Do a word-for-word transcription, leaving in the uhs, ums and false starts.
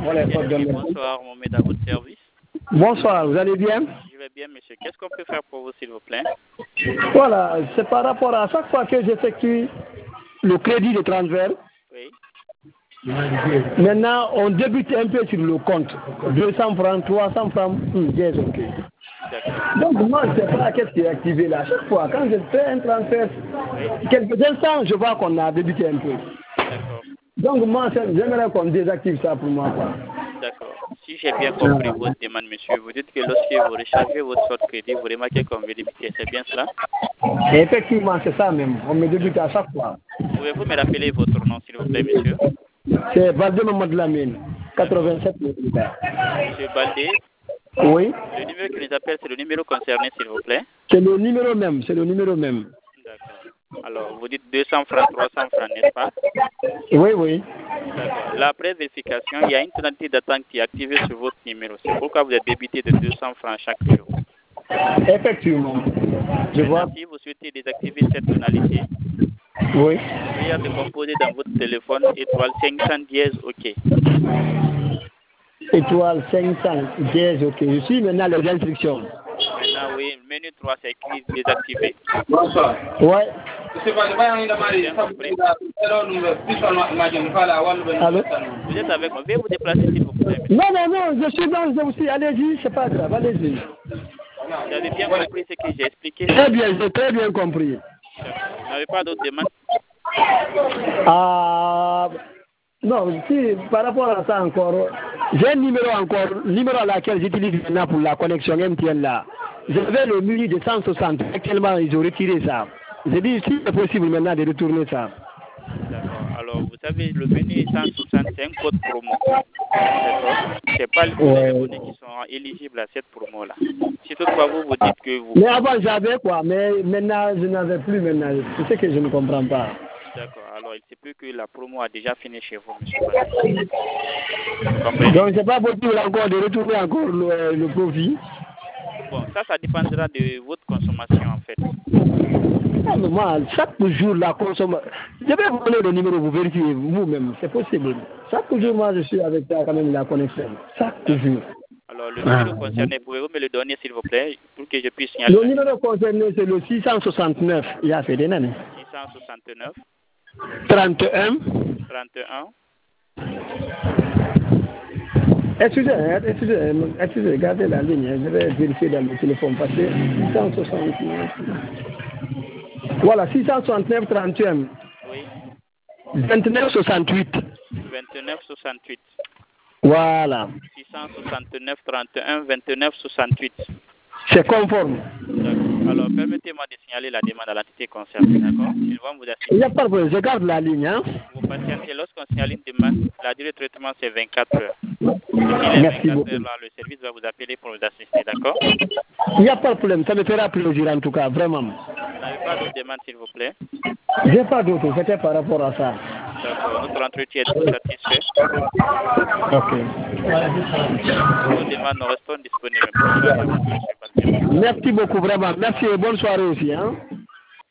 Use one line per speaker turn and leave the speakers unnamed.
Bonsoir, Mohamed, à votre service.
Bonsoir, vous allez bien?
Je vais bien, monsieur. Qu'est-ce qu'on peut faire pour vous, s'il vous plaît?
Voilà, c'est par rapport à chaque fois que j'effectue le crédit de transfert.
Oui.
Maintenant, on débute un peu sur le compte. deux cents francs, trois cents francs, hum, yes, ok. Donc, moi, je ne sais pas qu'est-ce qui est activé là. Chaque fois, quand je fais un transfert,
Oui.
quelques instants, je vois qu'on a débuté un peu.
D'accord.
Donc, moi, j'aimerais qu'on désactive ça pour moi. Quoi.
D'accord. Si j'ai bien compris votre demande, monsieur, vous dites que lorsque vous rechargez votre sorte crédit, vous remarquez qu'on veut débuter. C'est bien cela?
Et effectivement, c'est ça même. On me débute à chaque fois.
Pouvez-vous me rappeler votre nom, s'il vous plaît, monsieur?
C'est Baldé Mamadou Lamine, quatre-vingt-sept.
Monsieur Baldé.
Oui.
Le numéro qui nous appelle, c'est le numéro concerné, s'il vous plaît?
C'est le numéro même, c'est le numéro même.
D'accord. Alors, vous dites deux cents francs, trois cents francs, n'est-ce pas?
Oui, oui.
D'accord. Là, après vérification, il y a une tonalité d'attente qui est activée sur votre numéro. C'est pourquoi vous êtes débité de deux cents francs chaque jour.
Effectivement. Je vois.
Si vous souhaitez désactiver cette tonalité,
oui.
veuillez de composer dans votre téléphone étoile cinq cents dièse OK.
Étoile cinq cents dièse OK. Je suis maintenant les instructions.
Maintenant, oui, le menu trois, c'est écrit désactiver.
Ouais.
Allô? Vous êtes avec moi. Veuillez vous déplacer, s'il vous plaît.
Non, non, non, je suis dans, je aussi. Allez-y, c'est pas grave, allez-y.
Vous avez bien compris ce que j'ai expliqué?
Très bien, j'ai très bien compris.
Vous n'avez pas d'autres demandes?
Ah, non, si, par rapport à ça encore, j'ai un numéro encore, numéro à laquelle j'utilise maintenant pour la connexion M T N là. J'avais le menu de cent soixante. Actuellement, ils ont retiré ça. J'ai dit, si c'est possible maintenant de retourner ça.
D'accord. Alors, vous savez, le menu cent soixante, c'est un code promo. D'accord. Ce n'est pas les
ouais.
abonnés qui sont éligibles à cette promo-là. Si toutefois vous vous dites que vous...
Mais avant, j'avais quoi, mais maintenant, je n'avais plus maintenant. C'est ce que je ne comprends pas.
D'accord. Alors, il se peut que la promo a déjà fini chez vous, monsieur. Vous
donc, c'est pas possible encore de retourner encore le, le profit.
Bon, ça, ça dépendra de votre consommation, en fait.
Ah, mais moi, chaque jour, la consommation... Je vais vous donner le numéro, vous vérifiez vous-même, c'est possible. Chaque jour, moi, je suis avec quand même la connexion. Chaque jour.
Alors, le numéro ah. concerné, pouvez-vous me le donner, s'il vous plaît, pour que je puisse signaler?
Le numéro concerné, c'est le six cent soixante-neuf. Il y a fait des nanes.
six cent soixante-neuf.
trente et un.
trente et un.
Excusez, excusez, excusez, gardez la ligne. Je vais vérifier dans le téléphone parce que six cent soixante-neuf. Voilà, six cent soixante-neuf trente et un.
Oui.
vingt-neuf soixante-huit.
vingt-neuf soixante-huit.
Voilà.
six cent soixante-neuf trente et un vingt-neuf soixante-huit.
C'est conforme.
D'accord. Alors, permettez-moi de signaler la demande à l'entité concernée, d'accord? Ils vont vous assister.
Il n'y a pas de problème, je garde la ligne, hein?
Vous patientez, lorsqu'on signale une demande, la durée de traitement, c'est vingt-quatre heures.
Merci beaucoup.
Heures, là, le service va vous appeler pour vous assister, d'accord?
Il n'y a pas de problème, ça me fera plaisir en tout cas, vraiment.
Vous n'avez pas d'autres demandes, s'il vous plaît?
Je n'ai pas d'autres, c'était par rapport à ça.
D'accord, notre entretien est tout satisfait.
Ok.
Nos demandes, nous restons disponibles.
Merci beaucoup, vraiment. Merci et bonne soirée aussi. Hein?